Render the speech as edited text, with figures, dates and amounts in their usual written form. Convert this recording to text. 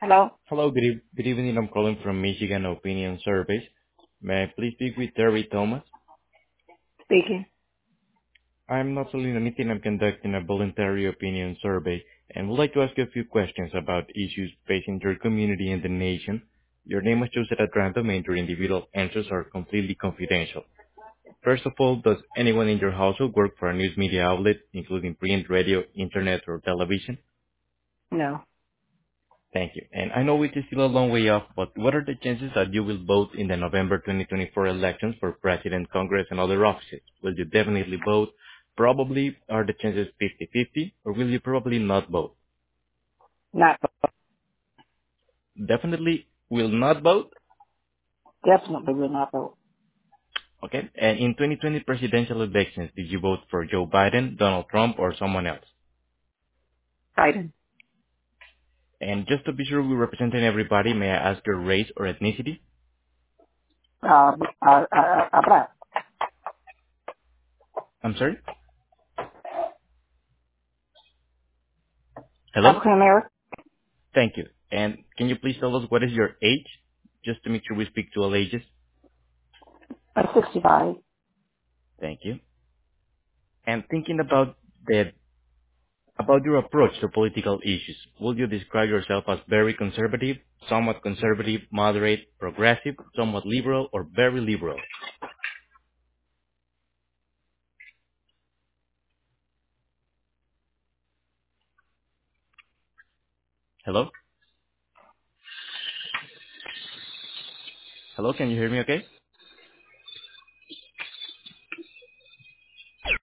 Hello? Hello, good evening. I'm calling from Michigan Opinion Surveys. May I please speak with Terry Thomas? Speaking. I'm not solely in a meeting. I'm conducting a voluntary opinion survey and would like to ask you a few questions about issues facing your community and the nation. Your name was chosen at random and your individual answers are completely confidential. First of all, does anyone in your household work for a news media outlet, including print, radio, internet, or television? No. Thank you. And I know it is still a long way off, but what are the chances that you will vote in the November 2024 elections for President, Congress, and other offices? Will you definitely vote? Probably are the chances 50-50, or will you probably not vote? Not Definitely will not vote? definitely will not vote. Okay. And in 2020 presidential elections, did you vote for Joe Biden, Donald Trump, or someone else? Biden. And just to be sure we're representing everybody, may I ask your race or ethnicity? Black. I'm sorry? Hello? African American. Thank you. And can you please tell us what is your age, just to make sure we speak to all ages? 65. Thank you. And thinking about your approach to political issues, would you describe yourself as very conservative, somewhat conservative, moderate, progressive, somewhat liberal, or very liberal? Hello? Hello, can you hear me okay?